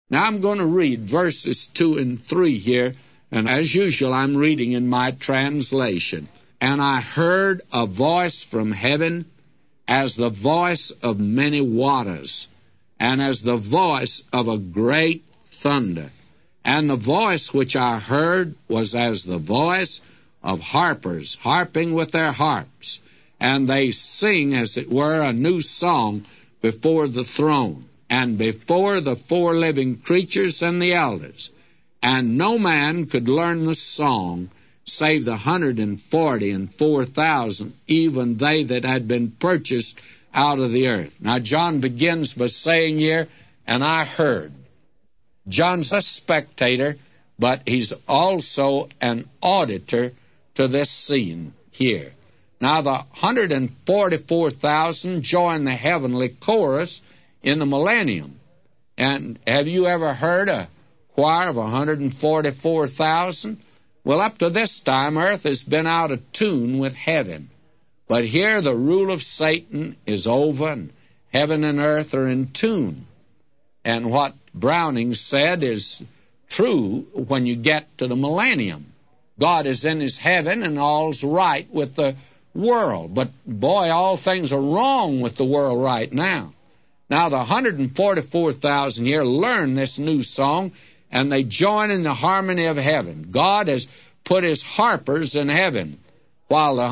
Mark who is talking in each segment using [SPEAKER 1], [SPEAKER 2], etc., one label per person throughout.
[SPEAKER 1] Now I'm going to read verses 2 and 3 here, and as usual I'm reading in my translation. And I heard a voice from heaven as the voice of many waters, and as the voice of a great thunder. And the voice which I heard was as the voice of harpers harping with their harps, and they sing, as it were, a new song before the throne, and before the 4 living creatures and the elders. And no man could learn the song, save the 144,000, even they that had been purchased out of the earth. Now John begins by saying here, and I heard. John's a spectator, but he's also an auditor to this scene here. Now the 144,000 join the heavenly chorus in the millennium. And have you ever heard a choir of 144,000? Well, up to this time, earth has been out of tune with heaven. But here the rule of Satan is over, and heaven and earth are in tune. And what Browning said is true when you get to the millennium. God is in his heaven, and all's right with the world. But, boy, all things are wrong with the world right now. Now, the 144,000 here learn this new song, and they join in the harmony of heaven. God has put his harpers in heaven, while the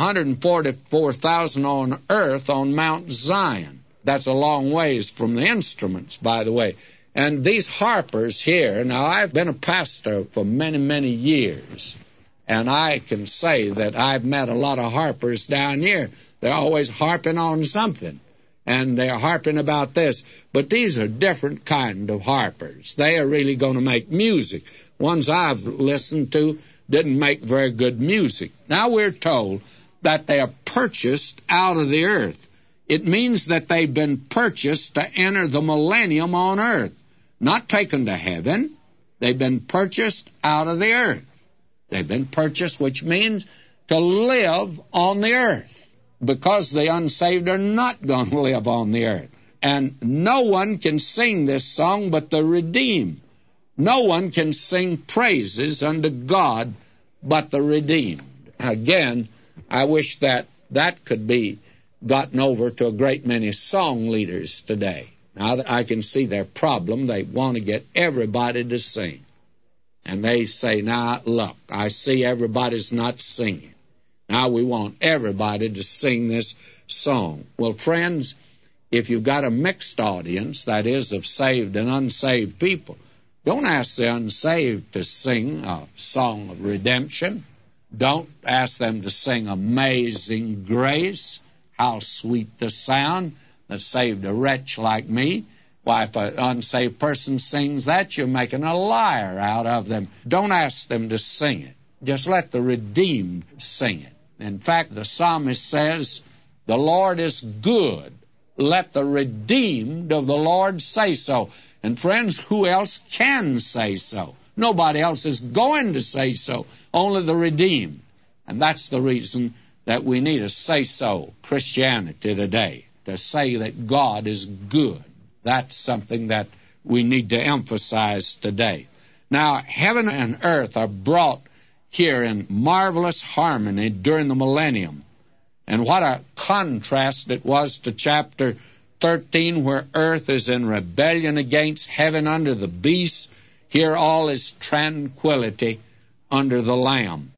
[SPEAKER 1] 144,000 on earth on Mount Zion. That's a long ways from the instruments, by the way. And these harpers here, now I've been a pastor for many, many years, and I can say that I've met a lot of harpers down here. They're always harping on something, and they're harping about this. But these are different kind of harpers. They are really going to make music. Ones I've listened to didn't make very good music. Now we're told that they are purchased out of the earth. It means that they've been purchased to enter the millennium on earth. Not taken to heaven. They've been purchased out of the earth. They've been purchased, which means to live on the earth, because the unsaved are not going to live on the earth. And no one can sing this song but the redeemed. No one can sing praises unto God but the redeemed. Again, I wish that could be gotten over to a great many song leaders today. Now, I can see their problem. They want to get everybody to sing. And they say, now, look, I see everybody's not singing. Now we want everybody to sing this song. Well, friends, if you've got a mixed audience, that is, of saved and unsaved people, don't ask the unsaved to sing a song of redemption. Don't ask them to sing Amazing Grace, how sweet the sound that saved a wretch like me. Why, if an unsaved person sings that, you're making a liar out of them. Don't ask them to sing it. Just let the redeemed sing it. In fact, the psalmist says, the Lord is good. Let the redeemed of the Lord say so. And friends, who else can say so? Nobody else is going to say so. Only the redeemed. And that's the reason that we need a say-so Christianity today, to say that God is good. That's something that we need to emphasize today. Now, heaven and earth are brought here in marvelous harmony during the millennium. And what a contrast it was to chapter 13, where earth is in rebellion against heaven under the beast. Here all is tranquility under the Lamb.